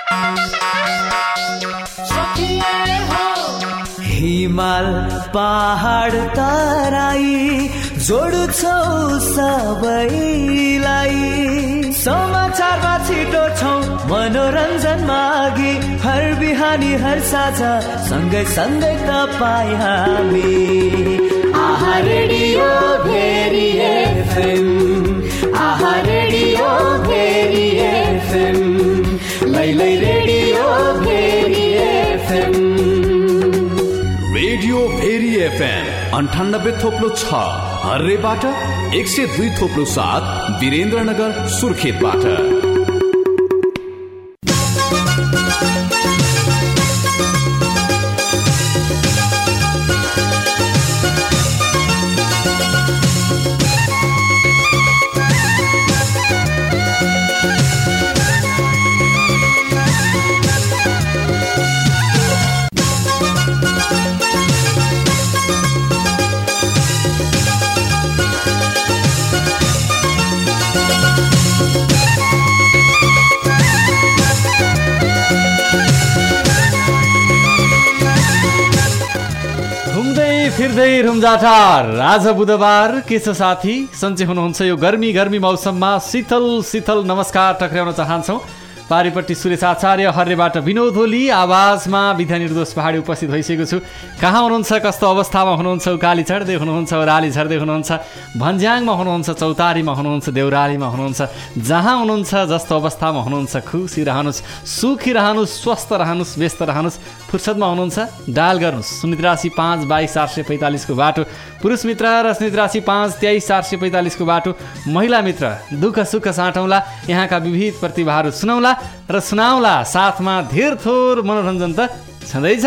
हिमाल पहाड तराई जोड्छौ सबैलाई, समाचारमा छिटो छौ मनोरञ्जनमा अघि, हर बिहानी हर साझा सँगै सँगै तपाईँ हामी। आहा रेडियो भेरी एफएम, आहा रेडियो भेरी एफएम, लैलै radio Bheri FM. Radio Bheri FM 98.6 हर्रेबाट, 102.7 वीरेन्द्रनगर सुर्खेतबाट। फिर्दै रुम्जाटार आज बुधबार के छ साथी, सन्चै हुनुहुन्छ? यो गर्मी मौसममा शीतल शीतल नमस्कार टक्राउन चाहन्छौँ। पारिपट्टि सुरेश आचार्य, हर्रेबाट विनोद ओली, आवाजमा विद्या निर्दोष पहाडी उपस्थित भइसकेको छु। कहाँ हुनुहुन्छ, कस्तो अवस्थामा हुनुहुन्छ? उकाली चढ्दै हुनुहुन्छ, ओह्राली झर्दै हुनुहुन्छ, भन्ज्याङमा हुनुहुन्छ, चौतारीमा हुनुहुन्छ, देउरालीमा हुनुहुन्छ, जहाँ हुनुहुन्छ, जस्तो अवस्थामा हुनुहुन्छ, खुसी रहनुहोस्, सुखी रहनुहोस्, स्वस्थ रहनुहोस्, व्यस्त रहनुहोस्। फुर्सदमा हुनुहुन्छ, डायल गर्नुहोस् 083 5 22 445 को बाटो, पुरुष मित्र रजनीत राशि 5 23 445 को बाटो, महिला मित्र दुःख सुख साटौँला, यहाँका विविध प्रतिभाहरू सुनौला र सुनाउला, साथमा धेर थोर मनोरञ्जन त छँदैछ।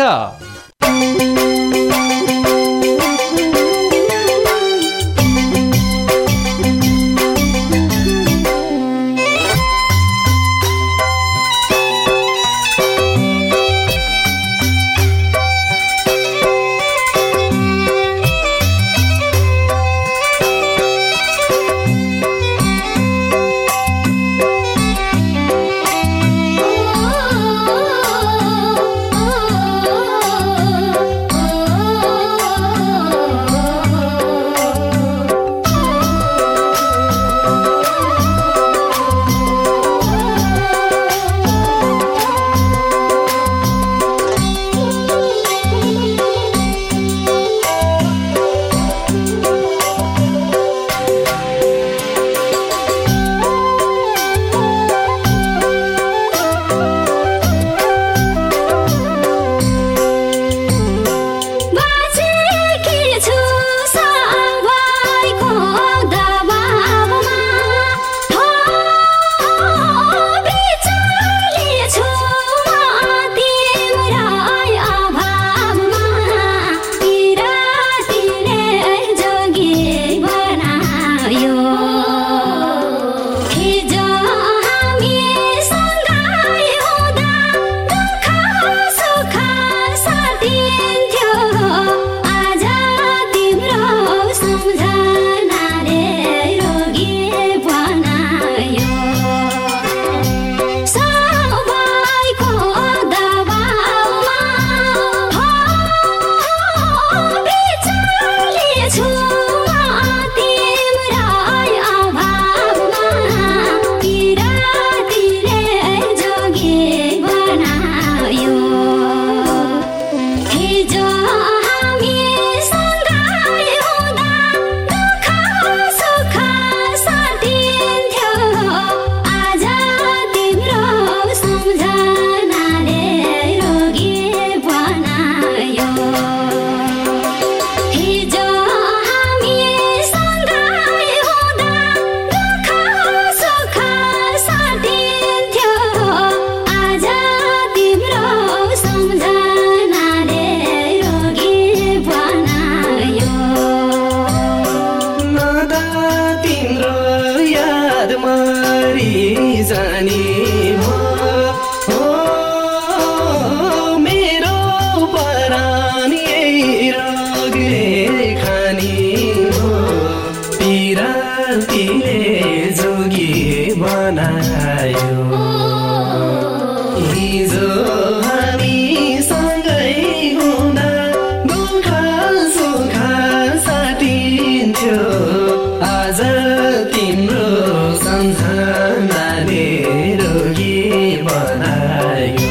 हिजो हामी सँगै हुँदा दुःख सुख साटिन्थ्यो आज तिम्रो सम्झनाले रोगी बनायो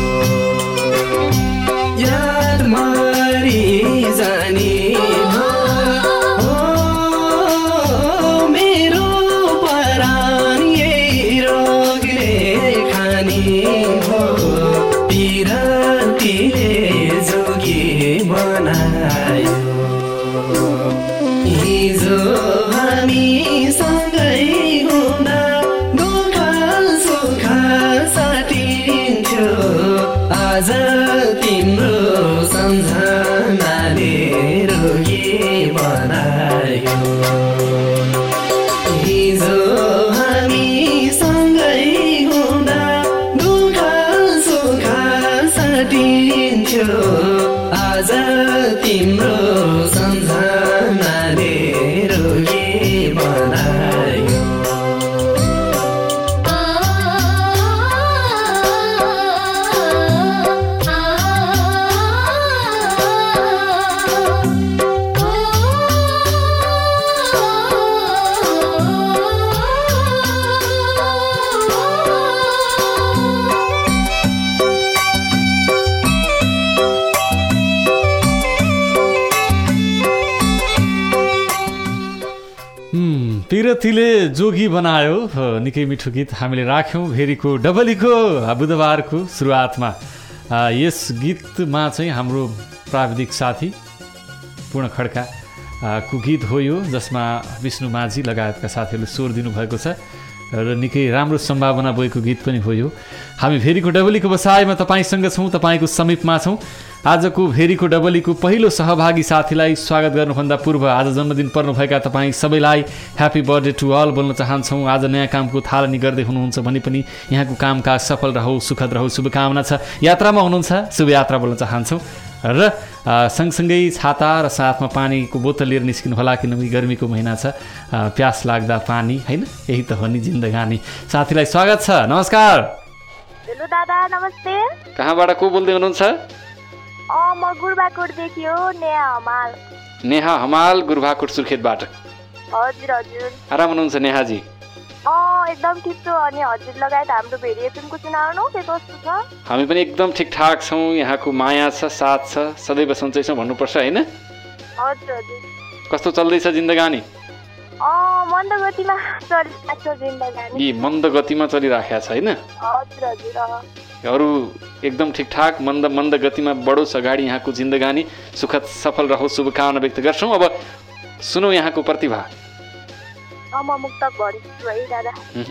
याद मरि जाने मेरो परान यही रोगले खाने हो पिरतीले जोगी बनायो हिजो हामी सँगै हुँदा दुःख सुख साटिन्थ्यो आज तिम्रो सम्झनाले रोगी बनायो हिजो हामी सँगै हुँदा दुःख सुख साटिन्थ्यो आज तिम्रो सम्झनाले रोगी बनायो पिरतीले जोगी बनायो निकै मिठो गीत हामीले राख्यौँ भेरीको डबलीको बुधबारको सुरुवातमा। यस गीतमा चाहिँ हाम्रो प्राविधिक साथी पूर्ण खड्का को गीत हो यो, जसमा विष्णु माझी लगायतका साथीहरूले स्वर दिनुभएको छ र निकै राम्रो सम्भावना बोकेको गीत पनि हो यो। हामी भेरीको डबलीको बसाइमा तपाईँसँग छौँ, तपाईँको समीपमा छौँ। आजको भेरीको डबलीको पहिलो सहभागी साथीलाई स्वागत गर्नुभन्दा पूर्व आज जन्मदिन पर्नुभएका तपाईँ सबैलाई ह्याप्पी बर्थडे टु अल बोल्न चाहन्छौँ। आज नयाँ कामको थालनी गर्दै हुनुहुन्छ भने पनि यहाँको कामकाज सफल रहोस्, सुखद रहोस्, शुभकामना छ। यात्रामा हुनुहुन्छ, शुभ यात्रा बोल्न चाहन्छौँ। र सँगसँगै छाता र साथमा पानीको बोतल लिएर निस्किनु होला, किनकि गर्मीको महिना छ, प्यास लाग्दा पानी, होइन, यही त हो नि जिन्दगानी। साथीलाई स्वागत छ, नमस्कार। हेलो दादा, नमस्ते। कहाँबाट को बोल्दै हुनुहुन्छ? म गुरबाकोटदेखि हो, नेहा हमाल। नेहा हमाल, गुरबाकोट सुर्खेतबाट। हजुर हजुर। आराम हुनुहुन्छ नेहाजी? एकदम ठिक छु। अनि हजुर लगायत हाम्रो भेरी एफएमको सुनाउनु के कस्तो छ? हामी पनि एकदम ठिकठाक छौँ। यहाँको माया छ, साथ छ, सदैव सन्चै छौँ भन्नुपर्छ, होइन? हजुर हजुर। कस्तो चल्दैछ जिन्दगानी? मन्द गतिमा चलिरहेको छ जिन्दगानी। यी मन्द गतिमा चलिराखेको छ, होइन? हजुर हजुर। अरू एकदम ठिकठाक मन्द गतिमा बढोस् अगाडि यहाँको जिन्दगानी, सुखद सफल रहोस्, शुभकामना व्यक्त गर्छौँ। अब सुनौ यहाँको प्रतिभा। म मुक्तक भनिछु है दादा।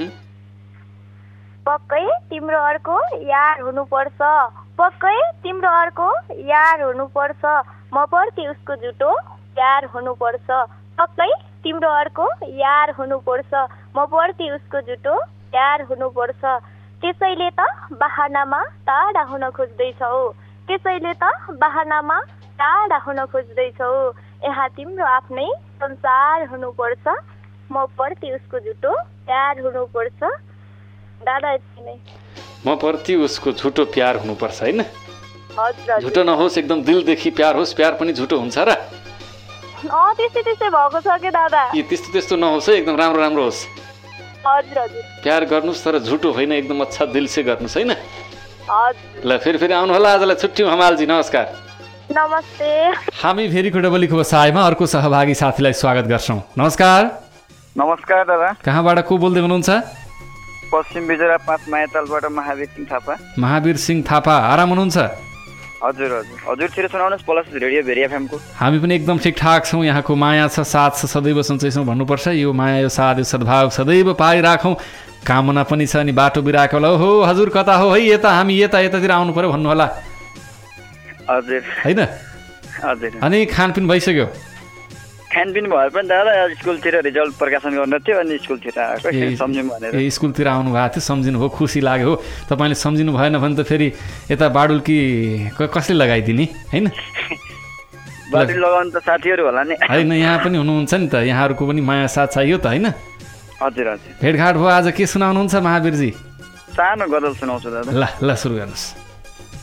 पक्कै तिम्रो अर्को यार हुनुपर्छ, पक्कै तिम्रो अर्को यार हुनुपर्छ, म प्रति उसको झुटो प्यार हुनुपर्छ, पक्कै तिम्रो अर्को यार हुनुपर्छ, म प्रति उसको झुटो प्यार हुनुपर्छ। त्यसैले त बहानामा टाढा हुन खोज्दैछौ, त्यसैले त बहानामा टाढा हुन खोज्दैछौ, यहाँ तिम्रो आफ्नै संसार हुनुपर्छ, म प्रति उसको झुटो प्यार हुनुपर्छ। दादा यति नै। म प्रति उसको झुटो प्यार हुनुपर्छ, होइन? हजुर। झुटो नहोस्, एकदम दिलदेखि प्यार होस्। प्यार पनि झुटो हुन्छ र? त्यस्तै त्यस्तै भएको छ के दादा? त्यस्तो नहोस् है, एकदम राम्रो राम्रो होस्। हजुर हजुर। प्यार गर्नुहोस् तर झुटो होइन, एकदम अच्छा दिल से गर्नुहोस्, होइन? हजुर। ल फेरि आउनु होला। आजलाई छुट्यौँ हमालजी, नमस्कार। नमस्ते। हामी भेरीको डबलीको बसाइमा अर्को सहभागी साथीलाई स्वागत गर्छौँ। नमस्कार। नमस्कार दादा। कहाँबाट को बोल्दै हुनुहुन्छ? पश्चिम बिजरा 5 मायातालबाट महावीर सिंह थापा। महावीर सिंह थापा, आराम हुनुहुन्छ? हजुर हजुर। हजुरतिर सुनाउनुहोस् प्लस रेडियो भेरी एफएमको। हामी पनि एकदम ठिकठाक छौँ। यहाँको माया छ, साथ छ, सदैव सन्चै छौँ भन्नुपर्छ। यो माया, यो साथ, यो सद्भाव सदैव पाइराखौँ। कामना पनि छ अनि बाटो बिराएको होला। हो हजुर कता हो है? यता हामी यतातिर आउनु पर्यो भन्नु होला। हजुर। होइन? हजुर। अनि खानपिन भइसक्यो? खानपिन भए पनि दादा स्कुलतिर रिजल्ट प्रकाशन गर्न थियो अनि स्कुलतिर आएको सम्झौँ भनेर। स्कुलतिर आउनु भएको थियो, सम्झिनु भयो, खुसी लाग्यो। हो तपाईँले सम्झिनु भएन भने त फेरि यता बाडुल्की कसले लगाइदिने, होइन? बाटुल लगाउनु त साथीहरू होला नि। होइन, यहाँ पनि हुनुहुन्छ नि त, यहाँहरूको पनि माया साथ चाहियो त, होइन? हजुर हजुर। भेटघाट भयो आज, के सुनाउनुहुन्छ महावीरजी? सानो गजल सुनाउँछु दादा। ल सुरु गर्नुहोस्।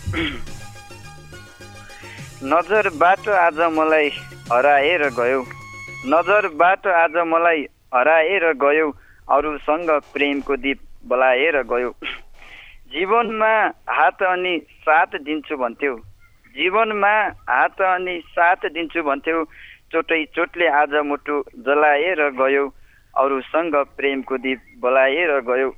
नजरबाट आज मलाई हराएर गयो, नजरबाट आज मलाई हराएर गयो, अरूसँग प्रेमको दीप बलाएर गयो। जीवनमा हात अनि साथ दिन्छु भन्थ्यौ, जीवनमा हात अनि साथ दिन्छु भन्थ्यौ, चोटै चोटले आज मुटु जलाएर गयो, अरूसँग प्रेमको दीप बलाएर गयो।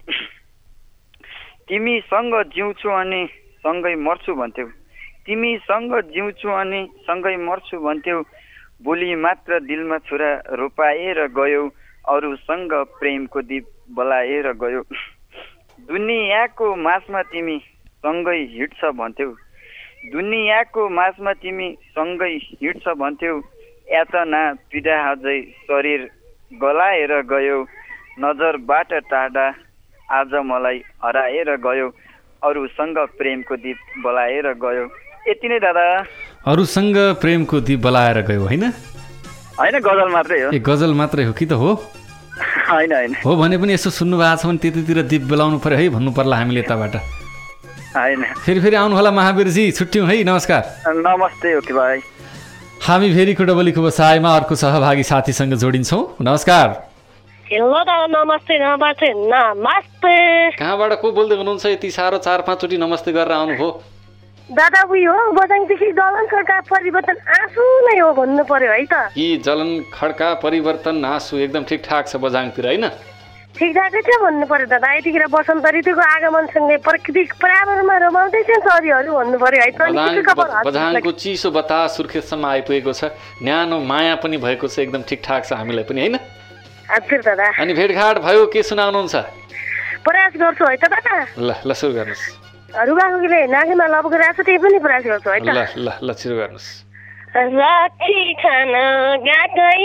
तिमीसँग जिउँछु अनि सँगै मर्छु भन्थ्यौ, तिमीसँग जिउँछु अनि सँगै मर्छु भन्थ्यौ, भोलि मात्र दिलमा छुरा रोपाएर गयो, अरूसँग प्रेमको दीप बलाएर गयो। दुनियाँको माझमा तिमी सँगै हिँड्छ भन्थ्यौ, दुनियाँको माझमा तिमी सँगै हिँड्छ भन्थ्यौ, यातना पीडा अझै शरीर गलाएर गयो, नजरबाट टाढा आज मलाई हराएर गयो, अरूसँग प्रेमको दीप बलाएर गयो। यति नै दादा। अरूसँग प्रेमको दीप बलाएर गयो होइन? होइन, गजल मात्रै हो। ए गजल मात्रै हो कि त हो? होइन होइन। हो भने पनि यसो सुन्नु भएको छ भने त्यतितिर दीप बेलाउनु पर्यो है भन्नु पर्ला हामीले यताबाट। होइन। फेरि आउनु होला महावीरजी, छुट्यौँ है, नमस्कार। नमस्ते ओके भाइ। हामी भेरीको डबलीको बसाइमा अर्को सहभागी साथीसँग जोडिन्छौँ। नमस्कार। हेलो दादा, नमस्ते। नमस्ते नमस्ते। कहाँबाट को बोल्दै हुनुहुन्छ? यति साह्रो 4-5 चोटि नमस्ते गरेर आउनुभयो। दादा उयो हो, बजाङदेखि जलन खड्का परिवर्तन आँसु नै हो भन्नु पर्यो है त। कि जलन खड्का परिवर्तन आँसु एकदम ठिकठाक छ बजाङतिर होइन? ठिकठाकै थियो भन्नु पर्यो दादा। यतिखेर बसन्त ऋतुको आगमनसँगै प्राकृतिक पर्यावरणमा रमाउँदै छ सरीहरू भन्नु पर्यो है त। बझाङको चिसो बतास सुर्खेतसम्म आइपुगेको छ, न्यानो माया पनि भएको छ, एकदम ठिकठाक छ हामीलाई पनि होइन? हजुर दादा। अनि भेटघाट भयो, के सुनाउनुहुन्छ? प्रयास गर्छु है त दादा। ल सुरु गर्नुहोस्। रुगाखोकीले नाकीमा लपको राख्छ, त्यही पनि प्रयास गर्छु है त। ल सुरु गर्नुहोस्। राखी खान गएकै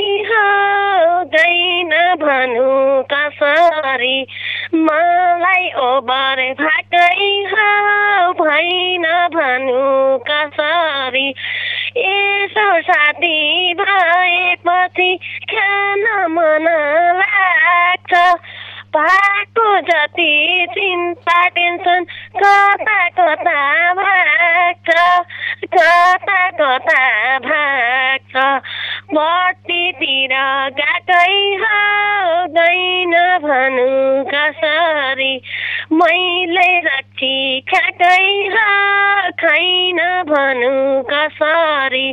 हुँदैन भनु कसरी, मलाई ओबर भाकै भएन भनु कसरी, यसो साथी भएपछि खान मन लाग्छ, पाको जति चिन्ता टेन्सन कता कता भाग्छ, कता कता भाग्छ, बत्तीतिर गएकै हुँदैन भनु कसरी, मैले रक्सी खाएकै खैन भनु कसरी,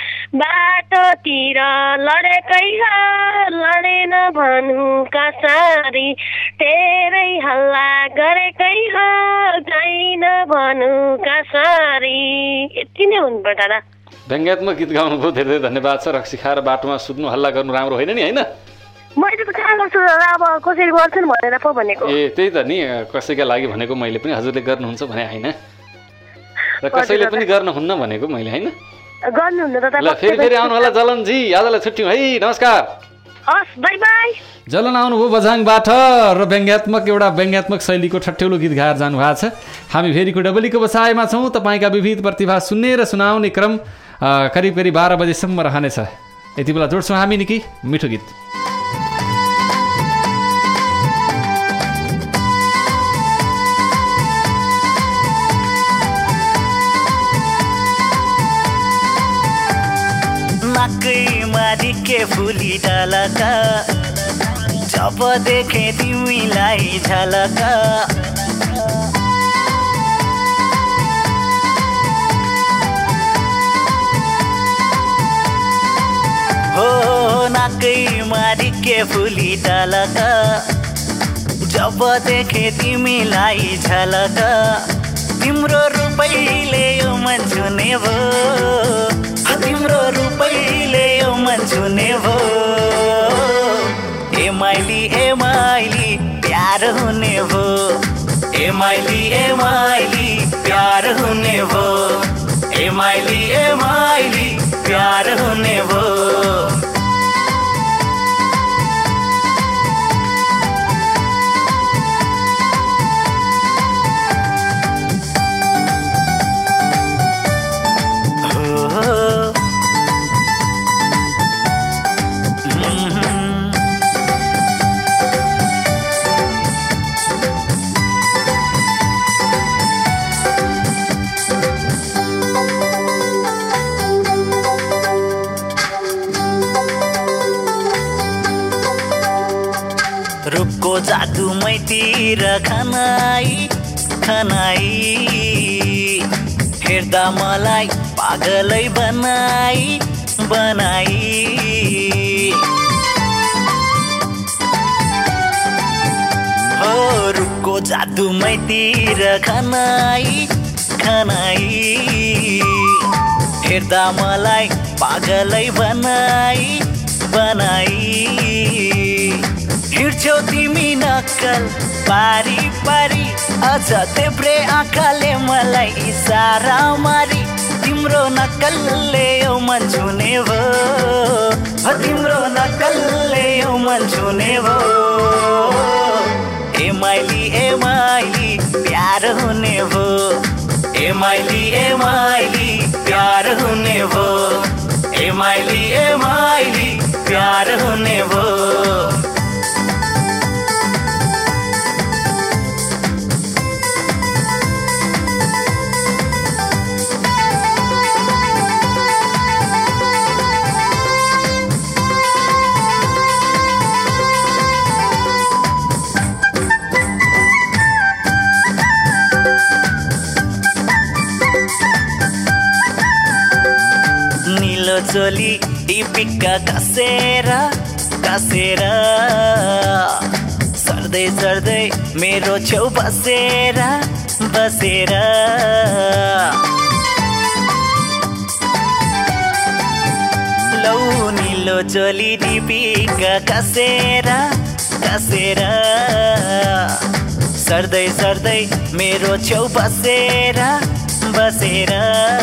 बाटोतिर लडेकै लडेन भनु कसरी, तेरै हल्ला गरेकै गइन भनु कसरी। यति नै हुनुपर्छ दादा। व्यङ्ग्यात्मक गीत गाउनुभयो, धेरै धन्यवाद छ। रक्सी खाएर बाटोमा सुत्नु हल्ला गर्नु राम्रो होइन नि होइन? मैले त कहाँ गर्छु दादा, अब कसरी गर्छन् भनेर पो भनेको। ए त्यही त नि, कसैका लागि भनेको मैले पनि, हजुरले गर्नुहुन्छ भने होइन, र कसैले पनि गर्नुहुन्न भनेको मैले होइन? गर्नुहुन्न दादा। ल फेरि आउनु होला जलनजी, आजलाई छुट्यौँ है, नमस्कार। हस्, बाई बाई। जलन आउनुभयो बझाङबाट र एउटा व्यङ्ग्यात्मक शैलीको ठट्यौलो गीत गाएर जानुभएको छ। हामी भेरीको डबलीको बसाइमा छौँ। तपाईँका विविध प्रतिभा सुन्ने र सुनाउने क्रम करिब 12 बजेसम्म रहनेछ। यति बेला जोड्छौँ हामी निकै मिठो गीत। के फुली डालका, जब देखे तिमीलाई झलका, हो नाकै मारी के फुली डालका, जब देखे तिमीलाई झलका, तिम्रो रूपैले यो मन छुने भो, तिम्रो रूपैले यो मन छुने भो, ए माइली प्यार हुने भो, ए माइली प्यार हुने भो, ए माइली प्यार हुने भो। मैतिर खनाई खनाई हेर्दा मलाई पागलै बनाई बनाई हो रुखको जादु मैतिर खनाई खनाई हेर्दा मलाई पागलै बनाई बनाई हिँड्छौ तिमी नक्कल पारी पारी अझ देब्रे आँखाले मलाई इसारा मारी तिम्रो नक्कलले यो मन छुने भो तिम्रो नक्कलले यो मन छुने भो ए माइली प्यार हुने भो ए माइली प्यार हुने भो ए माइली प्यार हुने भो चोली टिपिक्का कसेर कसेर सर्दै सर्दै मेरो छेउ बसेर बसेर लौ निलो चोली टिपिक्का कसेर कसेर सर्दै सर्दै मेरो छेउ बसेर बसेर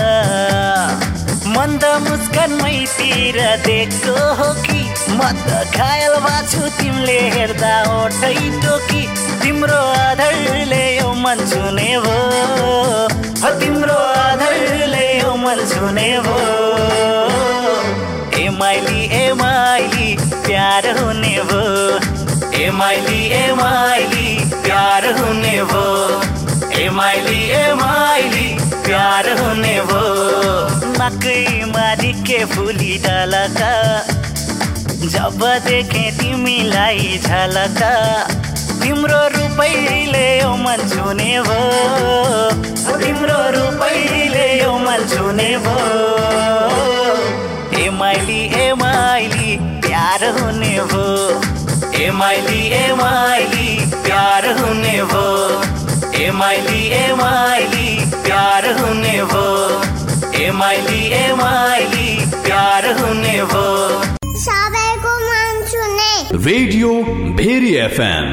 मन्द मुस्कान मैतिर देख्छौ हो कि म त घायल बाछु तिमीले हेर्दा ओठै टोकी तिम्रो आधारले यो मन छुने भो तिम्रो आधारले यो मन छुने भो ए माइली प्यार हुने भो ए माइली प्यार हुने भो ए माइली प्यार हुने भो मकैमा ढिके फुली ढलका जब देखे तिमीलाई झलका तिम्रो रूपैले यो मन छुने भो तिम्रो रूपैले यो मन छुने भो ए माइली प्यार हुने भो ए माइली प्यार हुने भो ए माइली प्यार हुने भो ए माइली प्यार हुने भो सबैको मन छुने रेडियो भेरी एफएम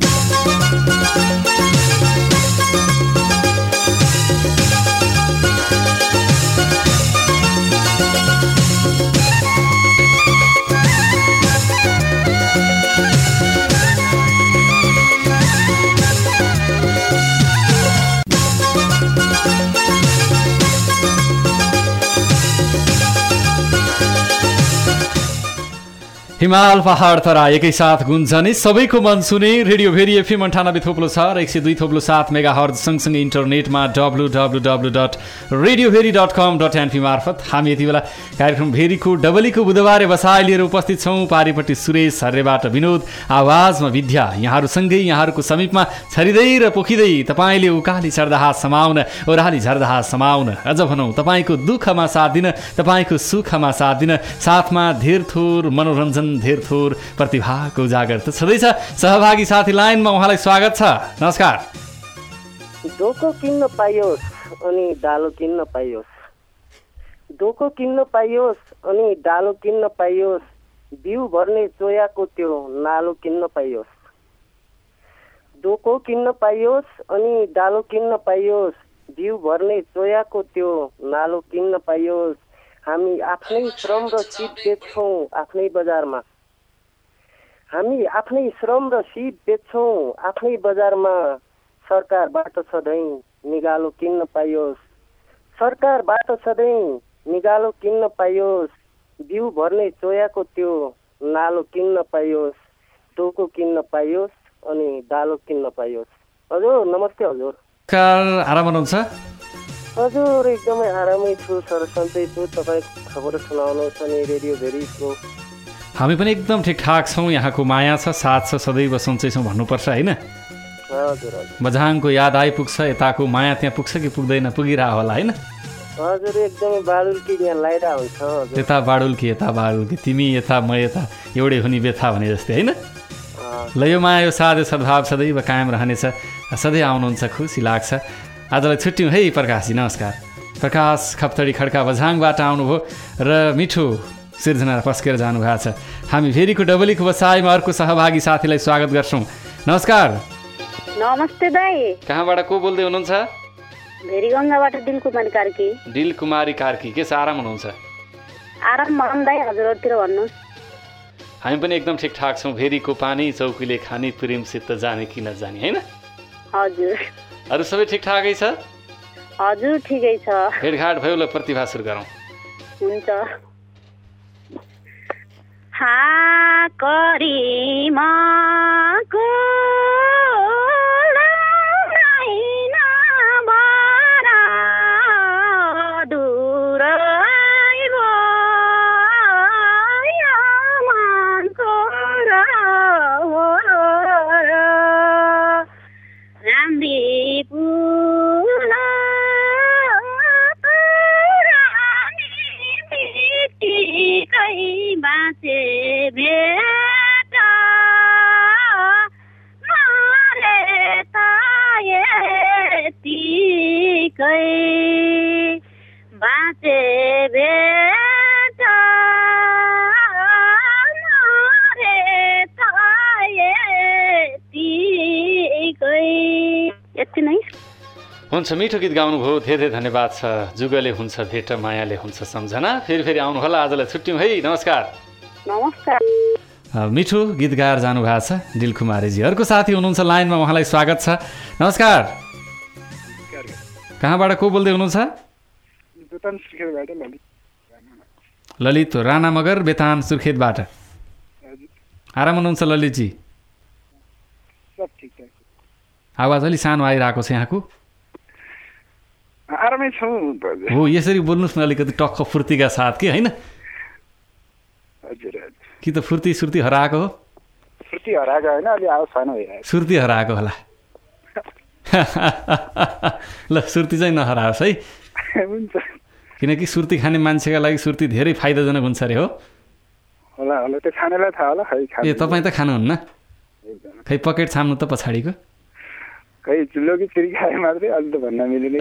हिमाल पहाड तरा एकैसाथ गुन्जने सबैको मन सुने रेडियो भेरी एफएम 98.6 र 102.7 मेगाहर्ज सँगसँगै इन्टरनेटमा www.radioveri.com.np मार्फत हामी यति बेला कार्यक्रम भेरीको डबलीको बुधबारे बसाइ लिएर उपस्थित छौँ। पारिपट्टि सुरेश, हर्रेबाट विनोद, आवाजमा विद्या, यहाँहरूसँगै यहाँहरूको समीपमा छरिँदै र पोखिँदै तपाईँले उकाली चढ्दाहा समाउन ओह्राली झर्दाहा समाउन अझ भनौँ तपाईँको दुःखमा साथ दिन तपाईँको सुखमा साथ दिन साथमा धेर थोर मनोरञ्जन धेर थोर प्रतिभाको उजागर त छँदैछ। सहभागी साथी लाइनमा, उहाँलाई स्वागत छ। नमस्कार। डोको किन्न पाइयोस् अनि डालो किन्न पाइयोस्, डोको किन्न पाइयोस् अनि डालो किन्न पाइयोस्, बिउ भर्ने चोयाको त्यो नालो किन्न पाइयोस्। डोको किन्न पाइयोस् अनि डालो किन्न पाइयोस्, बिउ भर्ने चोयाको त्यो नालो किन्न पाइयोस्। हामी आफ्नै श्रम र सिप बेच्छौँ आफ्नै बजारमा, हामी आफ्नै श्रम र सिप बेच्छौँ आफ्नै बजारमा। सरकारबाट सधैँ निगालो किन्न पाइयोस्, सरकारबाट सधैँ निगालो किन्न पाइयोस्, बिउ भर्ने चोयाको त्यो नालो किन्न पाइयोस्। डोको किन्न पाइयोस् अनि डालो किन्न पाइयोस्। हजुर नमस्ते। हजुर आराम हुनुहुन्छ? हजुर एकदमै आरामै छु सर, सन्चै छु। तपाईँ खबर सुनाउनुहोस् अनि रेडियो भेरीको। हामी पनि एकदम ठिकठाक छौँ। यहाँको माया छ, साथ छ, सदैव सन्चै छौँ भन्नुपर्छ होइन? हजुर हजुर। बझाङको याद आइपुग्छ, यताको माया त्यहाँ पुग्छ कि पुग्दैन, पुगिरह होला होइन? हजुर एकदमै बाडुल्की यहाँ लाइरा हुन्छ हजुर। यता बाडुल्की यता बाडुल्की, तिमी यता म यता, एउटै हुने व्यथा भने जस्तै होइन? ल यो माया यो साधे सद्भाव सदैव कायम रहनेछ, सधैँ आउनुहुन्छ, खुसी लाग्छ। आजलाई छुट्यौँ है प्रकाशजी, नमस्कार। प्रकाश खप्तडी खड्का बझाङबाट आउनुभयो र मिठो सिर्जना पस्केर जानुभएको छ। हामी फेरिको डबलीको बसाइमा अर्को सहभागी साथीलाई स्वागत गर्छौँ। नमस्कार। नमस्ते दाई। कहाँबाट को बोल्दै हुनुहुन्छ? भेरीगङ्गाबाट दिलकुमारी कार्की। दिलकुमारी कार्की, के छ, आराम हुनुहुन्छ? आराम भनौँ दाई, हजुरहरूतिर भन्नुहोस्। हामी पनि एकदम ठिकठाक छौँ। भेरीको पानी चौकीले खानी, प्रेमसित जाने कि नजाने होइन? हजुर। अरू सबै ठिकठाकै छ? हजुर ठिकै छ। भेटघाट भयो, ल प्रतिभा सुरु गरौँ। हुन्छ। हाँ करीमा को हुन्छ, मिठो गीत गाउनुभयो, धेरै धेरै धन्यवाद छ। जुगले हुन्छ भेट, मायाले हुन्छ सम्झना। फेरि आउनु होला, आजलाई छुट्यौँ है, नमस्कार। नमस्कार। मिठो गीत गाएर जानुभएको छ दिलकुमारीजी। अर्को साथी हुनुहुन्छ लाइनमा, उहाँलाई स्वागत छ। नमस्कार। कहाँबाट को बोल्दै हुनुहुन्छ? ललित राणा मगर, बेतान सुर्खेतबाट। आराम हुनुहुन्छ ललितजी? आवाज अलि सानो आइरहेको छ यहाँको। आरामै छौँ हो, यसरी बोल्नुहोस् न अलिकति टक्क फुर्तीका साथ कि होइन? हजुर। कि त फुर्ती सुर्ती हराएको हो? फुर्ती हराएको होइन, अलि आवाज सानो भइरहेको। सुर्ती हराएको होला। ल सुर्ती चाहिँ नहराओस् है। हुन्छ। किनकि सुर्ती खाने मान्छेका लागि सुर्ती धेरै फाइदाजनक हुन्छ अरे हो? होला होला, त्यो खानेलाई थाहा होला। ए तपाईँ त खानुहुन्न? खै पकेट छाम्नु त पछाडिको। खै चुल्लो कि छिरी खाए मात्रै, अलि त भन्न मिल्ने।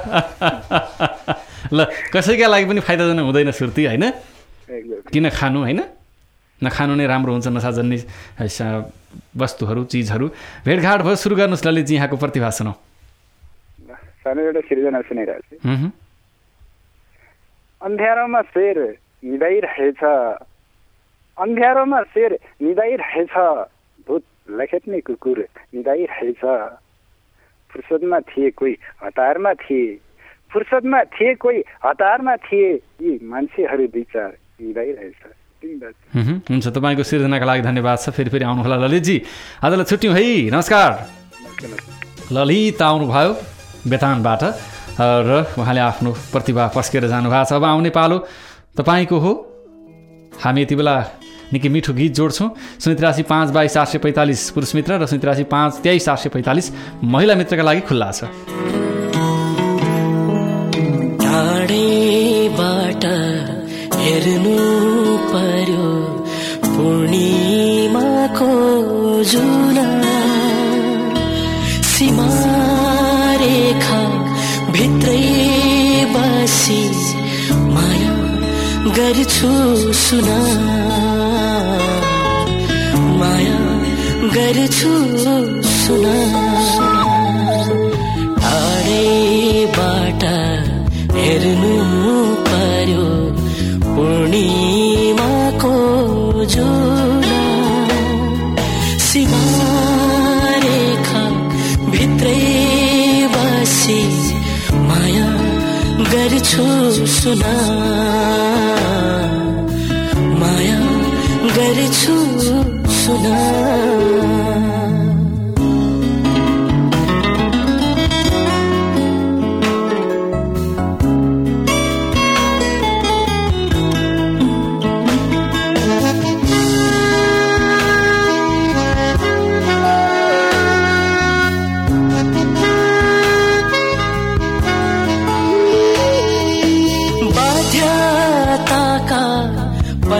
ल कसैका लागि पनि फाइदाजनक हुँदैन सुर्ती होइन? किन खानु होइन? नखानु नै राम्रो हुन्छ, नसा जन्ने वस्तुहरू चिजहरू। भेटघाट भयो, सुरु गर्नुहोस् ललितजी, यहाँको प्रतिभा सुनौ। सानो एउटा सिर्जना सुनाइरहेको छु। अन्ध्यारोमा शेर निदाइरहेछ, अन्ध्यारोमा शेर निदाइरहेछ, भूत लखेट्ने कुकुर निदाइरहेछ। फुर्सदमा थिए कोही हतारमा थिए, फुर्सदमा थिए कोही हतारमा थिए, यी मान्छेहरू दुई चार निदाइरहेछ। हुन्छ, तपाईँको सिर्जनाका लागि धन्यवाद छ। फेरि आउनुहोला ललितजी, आजलाई छुट्यौँ है, नमस्कार। ललित आउनुभयो बेतानबाट र उहाँले आफ्नो प्रतिभा पस्केर जानुभएको छ। अब आउने पालो तपाईँको हो। हामी यति बेला निकै मिठो गीत जोड्छौँ। 87 5 22 845 पुरुष मित्र र 87 5 23 845 महिला मित्रका लागि खुल्ला छ। टाढेबाट हेर्नु पर्यो पूर्णिमाको जुना, सीमा रेखा भित्रै बसी माया गर्छु सुना, माया गर्छु सुना। टाढेबाट हेर्नु पर्यो पूर्णिमाको जुना, सीमा रेखा भित्रै बसी माया गर्छु सुना, माया गर्छु सुना।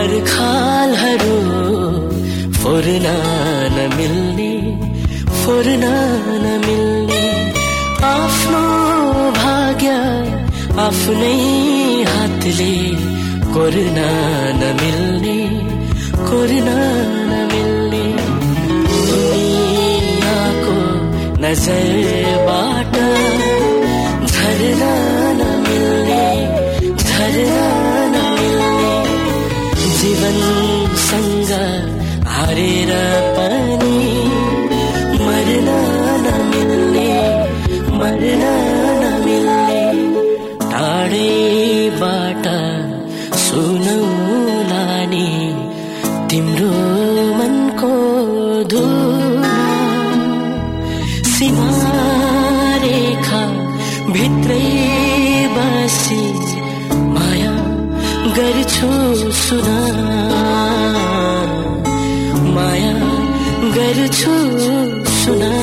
पर्खालहरू फोर्न नमिल्ने आफ्नो भाग्य आफ्नै हातले कोर्न नमिल्ने दुनियाँको नजरबाट झर्न नमिल्ने जीवनसँग हारेर पनि मर्न नमिल्ने टाढैबाट सुनौला नि तिम्रो मनको धुना सीमारेखा भित्रै बसी माया गर्छु सुना माया गर्छु सुना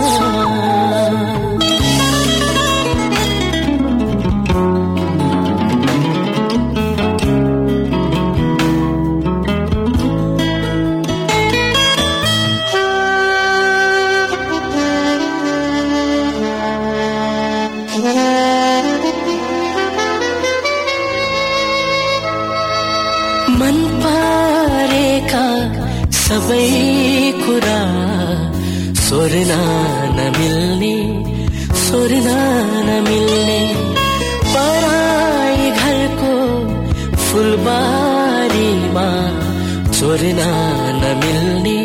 मन पारेका सबै कुरा सोर्न नमिल्ने पराई घरको फुलबारीमा चोर्न नमिल्ने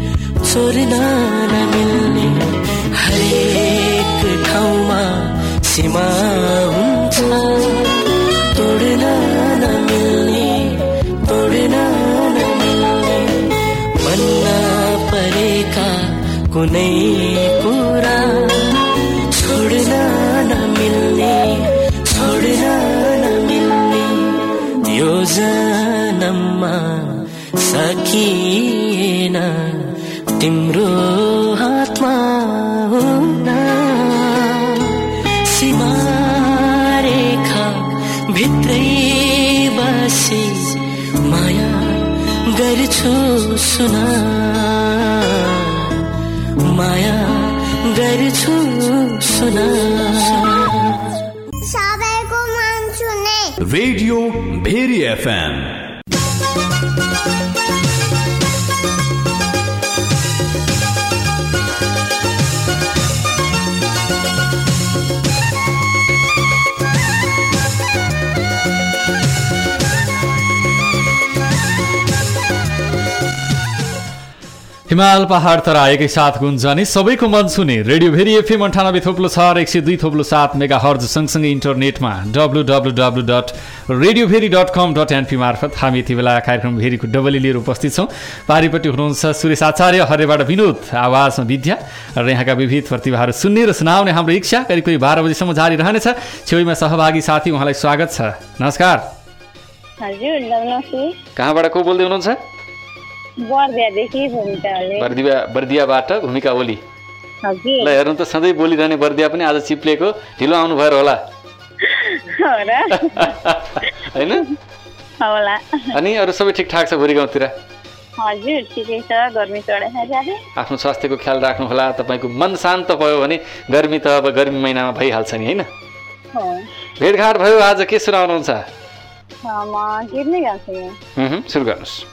हरेक ठाउँमा सीमा हुन्छ तोड्न नमिल्ने मन्ना परेका कुनै कुरा छोड्न नमिल्ने यो जन्ममा सकिएन तिम्रो हातमा हुन सीमारेखा भित्रै बसी माया गर्छु सुना माया गर्छु सुना सबैको मन सुने रेडियो भेरी एफएम हिमाल पहाड तराईकै साथ गुन्जने सबैको मन सुने radio Bheri FM 98.4 megahertz सँगसँगै इन्टरनेटमा www.radioveri.com.np मार्फत हामी यति बेला कार्यक्रम भेरीको डबली लिएर उपस्थित छौँ। पारिपट्टि हुनुहुन्छ सुरेश आचार्य, हरेबाट विनोद, आवाजमा विद्या र यहाँका विविध प्रतिभाहरू सुन्ने र सुनाउने हाम्रो इच्छा करिब 12 बजीसम्म जारी रहनेछ। छेउमा सहभागी साथी उहाँलाई स्वागत छ। नमस्कार। हजुर नमस्ते। कहाँबाट को बोल्दै हुनुहुन्छ? बर्दियादेखि भूमिका ओली। बर्दियाबाट भूमिका ओली। हजुर। ल हेर्नु त सधैँ बोलिरहने बर्दिया पनि आज चिप्लेको, ढिलो आउनु भयो होला हैन? होला। अनि अरू सबै ठिकठाक छ भोरी गाउँतिर? हजुर ठिकै छ, गर्मी चढेछ ज्यादै। आफ्नो स्वास्थ्यको ख्याल राख्नु होला। तपाईँको मन शान्त भयो भने गर्मी त अब गर्मी महिनामा भइहाल्छ नि, होइन? भेटघाट भयो, आज के सुनाउनुहुन्छ? म गीत नै गाउँछु। सुरु गर्नुहोस्।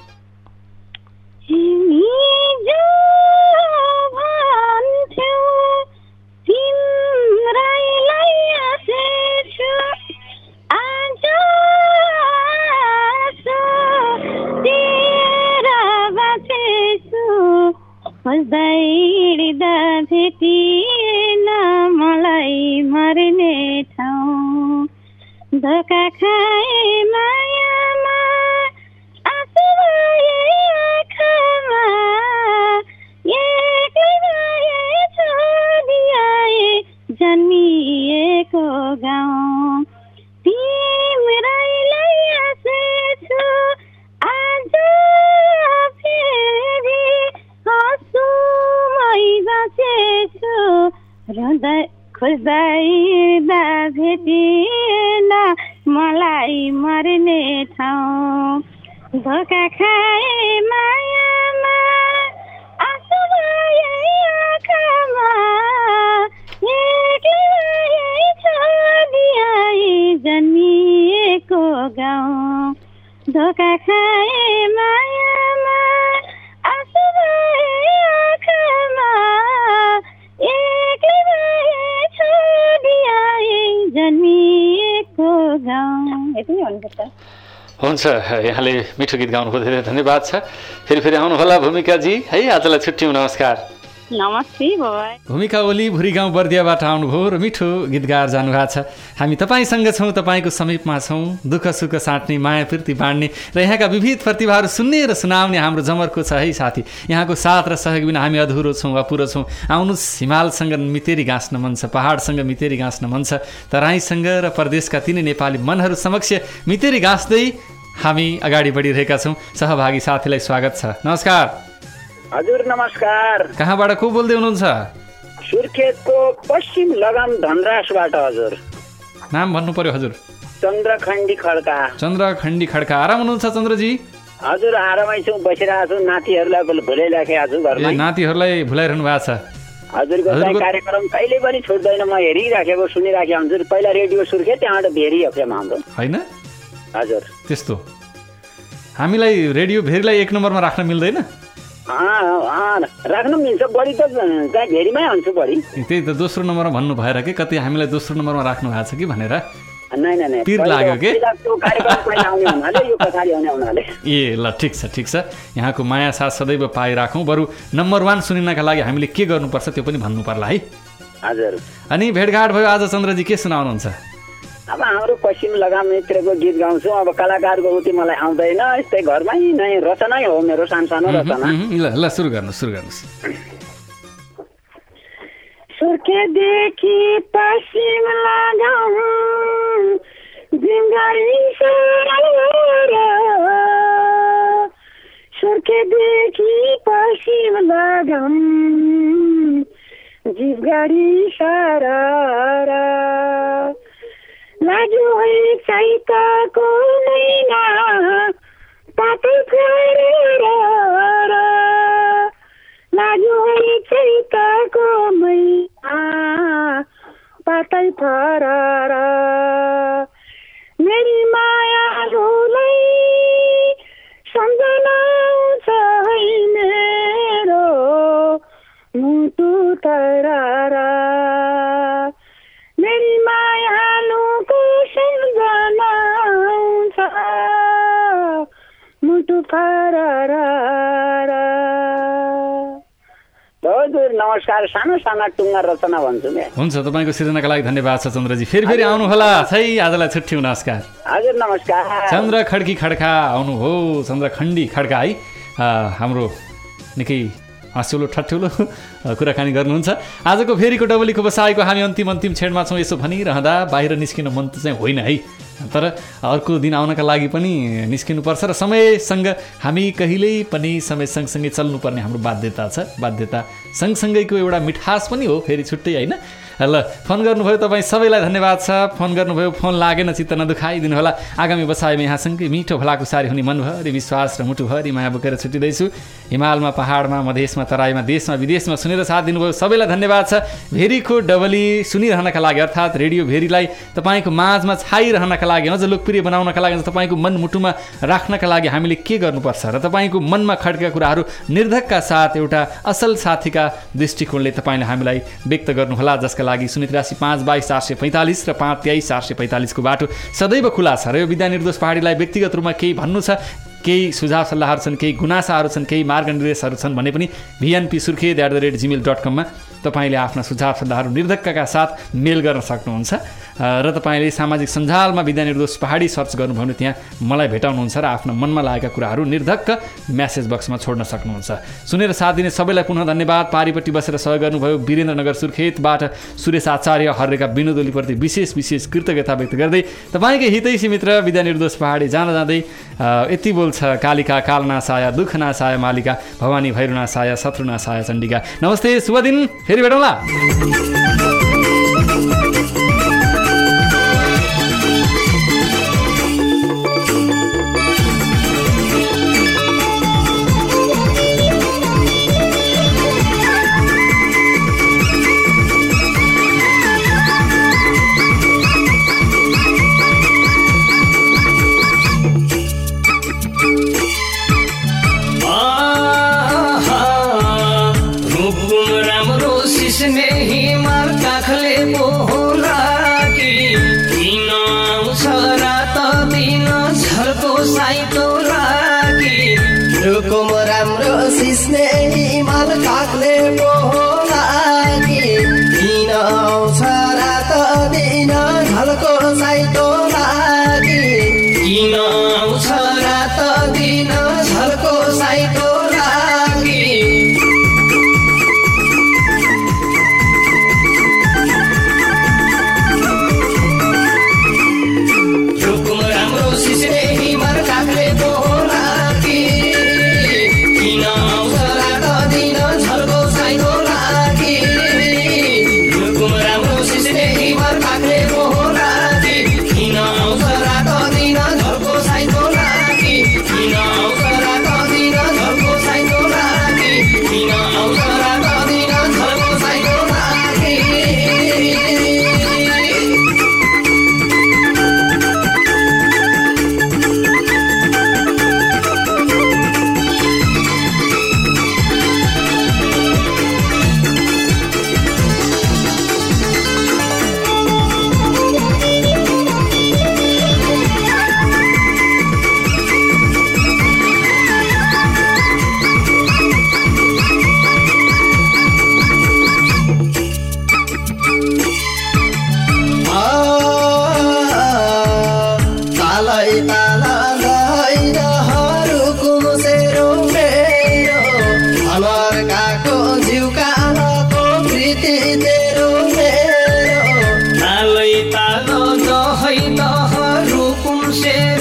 खोज्दा भेटिएन मलाई मर्ने ठाउँ, धोका खाए मायामा आँसु भए आँखामा, एक्लै भए छोडिआए जन्मिएको गाउँ, तिम्रैलाई आशेछु आज फेरि हाँसुमै बाँचेछु, खोज्दा भेटिएन मलाई मर्ने ठाउँ, धोका खाए मायामा आँसु भए आँखामा एक्लै छोडी आए जन्मिएको गाउँ धोका खाए मायामा आँसु भए आँखामा एक्लै छोडी आए जन्मिएको गाउँ। यति नै भन्नुपर्छ। हुन्छ, यहाँले मिठो गीत गाउनुभयो, धेरै धन्यवाद छ। फेरि आउनुहोला भूमिकाजी है, आजलाई छुट्यौँ, नमस्कार। नमस्ते बाबा। भूमिका ओली भुरी गाउँ बर्दियाबाट आउनुभयो र मिठो गीत गाएर जानुभएको छ। हामी तपाईँसँग छौँ, तपाईँको समीपमा छौँ, दुःख सुख साट्ने, माया प्रीति बाँड्ने र यहाँका विविध प्रतिभाहरू सुन्ने र सुनाउने हाम्रो जमर्को छ है साथी। यहाँको साथ र सहयोग बिना हामी अधुरो छौँ, अपुरो छौँ। आउनुहोस्, हिमालसँग मितेरी गाँच्न मन छ, पहाडसँग मितेरी गाँच्न मन छ, तराईसँग र प्रदेशका तिनै नेपाली मनहरू समक्ष मितेरी गाँच्दै हामी अगाडि बढिरहेका छौँ। सहभागी साथीलाई स्वागत छ। नमस्कार। हजुर नमस्कार। कहाँबाट को बोल्दै हुनुहुन्छ? सुर्खेतको पश्चिम लगाम धनरासबाट हजुर। नाम भन्नु पर्यो हजुर। चन्द्रखण्डी खड्का। चन्द्रखण्डी खड्का, आराम हुनुहुन्छ चन्द्रजी? हजुर आरामै छु, बसिरहेको छु, नातिहरूलाई भुलाइराखेको छु घरमा। नातिहरूलाई भुलाइरहनु भएको छ? हजुरको चाहिँ कार्यक्रम कहिले पनि छुट्दैन, म हेरिराखेको सुनिराखेको हुन्छु। पहिला रेडियो सुर्खेत, त्यहाँबाट भेरी एफएम हाम्रो होइन? हजुर त्यस्तो हामीलाई रेडियो भेरीलाई एक नम्बरमा राख्न मिल्दैन? राख्नु मिल्छ, बढी त चाहिँ भेरीमै हुन्छु बढी। त्यही त दोस्रो नम्बरमा भन्नु भएर कि कति हामीलाई दोस्रो नम्बरमा राख्नु भएको छ कि भनेर नै पिर लाग्यो के? ए ल ठिक छ। यहाँको माया साथ सदैव पाइराखौँ। बरु नम्बर 1 सुनिनका लागि हामीले के गर्नुपर्छ त्यो पनि भन्नु पर्ला है। हजुर। अनि भेटघाट भयो आज, चन्द्रजी के सुनाउनुहुन्छ? अब हाम्रो पश्चिम लगाम मित्रको गीत गाउँछु। अब कलाकारको उति मलाई आउँदैन, यस्तै घरमै नै रचनै हो मेरो, सानो रचना। ल सुरु गर्नुहोस्। सुर्खेतदेखि पश्चिम लगाम जिमगाडी सारा, सुर्खेतदेखि पश्चिम लगाम जिमगाडी सारा लाजु है चैताको मैना पातै फरेर, लाजु है चैताको मैना पातै फरेर, मेरी मायालुलाई सम्झना आउँछ है मेरो मुटु तरार, मेरी मायालुको सम्झना आउँछ मुटु फरार। हजुर नमस्कार। सानो टुङ्गा रचना भन्छु नि। हुन्छ, तपाईँको सृजनाका लागि धन्यवाद छ चन्द्रजी। फेरि आउनुहोला है, आजलाई छुट्टी। नमस्कार। हजुर नमस्कार। चन्द्रखड्की खड्का आउनु हो, चन्द्रखण्डी खड्का है, हाम्रो निकै हँस्यौलो ठट्यौलो कुराकानी गर्नुहुन्छ। आजको फेरिको डबलीको बसाइको हामी अन्तिम छेडमा छौँ। यसो भनिरहँदा बाहिर निस्किन मन त चाहिँ होइन है, तर अर्को दिन आउनका लागि पनि निस्किनुपर्छ र समयसँग हामी कहिल्यै पनि समय सँगसँगै चल्नुपर्ने हाम्रो बाध्यता छ। बाध्यता सँगसँगैको एउटा मिठास पनि हो, फेरि छुट्टै होइन। ल फोन गर्नुभयो तपाईँ सबैलाई धन्यवाद छ। फोन गर्नुभयो, फोन लागेन चित्त नदुखाइदिनु होला। आगामी बसाइमा यहाँसँगै मिठो भलाको सारी हुने मनभरि विश्वास र मुटुभरि माया बोकेर छुट्टिँदैछु। हिमालमा, पहाडमा, मधेसमा, तराईमा, देशमा विदेशमा सुनेर साथ दिनुभयो सबैलाई धन्यवाद छ। भेरीको डबली सुनिरहनका लागि अर्थात् रेडियो भेरीलाई तपाईँको माझमा छाइरहनका लागि, अझ लोकप्रिय बनाउनका लागि, तपाईँको मनमुटुमा राख्नका लागि हामीले के गर्नुपर्छ र तपाईँको मनमा खड्केका कुराहरू निर्धक्का साथ एउटा असल साथीका दृष्टिकोणले तपाईँले हामीलाई व्यक्त गर्नुहोला, जसका लागि 083 522 445 र 523 445 को बाटो सदैव खुला छ। र यो विद्या निर्दोष पहाडीलाई व्यक्तिगत रूपमा केही भन्नु छ, केही सुझाव सल्लाहहरू छन्, केही गुनासाहरू छन्, केही मार्गनिर्देशहरू छन् भने पनि vnpsurkhet@gmail.com मा तपाईँले आफ्ना सुझाव सल्लाहहरू निर्धक्कका साथ मेल गर्न सक्नुहुन्छ। र तपाईँले सामाजिक सञ्जालमा विद्या निर्दोष पहाडी सर्च गर्नुभयो भने त्यहाँ मलाई भेटाउनुहुन्छ र आफ्ना मनमा लागेका कुराहरू निर्धक्क म्यासेज बक्समा छोड्न सक्नुहुन्छ। सुनेर साथ दिने सबैलाई पुनः धन्यवाद। पारिपट्टि बसेर सहयोग गर्नुभयो वीरेन्द्रनगर सुर्खेतबाट सुरेश आचार्य, हर्रेका विनोद ओलीप्रति विशेष कृतज्ञता व्यक्त गर्दै तपाईँकै हितैषी मित्र विद्या निर्दोष पहाडी जाँदै यति बोल्छ कालिका कालनासाया दुःखनासाया मालिका भवानी भैरुनासाया शत्रुनासाया चण्डिका। नमस्ते, शुभ दिन, फेरि भेटौँला। साइतो लागि रुकुम राम्रो सिस्ने हिमाल काग्ने पो लागि दिन आउँछ रात दिन झल्को साइतो लागि किन आउँछ रात दिन झल्को साइतो लागि रुकुम राम्रो सिस्ने हिमाल काग्ने पो लागि किन आउँछ रात दिन झल्को साइतो लागि रुकुम राम्रो सिस्ने हिमाल काग्ने पो लागि किन आउँछ रात दिन झल्को साइतो लागि किन आउँछ रात दिन झल्को साइतो लागि किन आउँछ रात दिन झल्को साइतो लागि से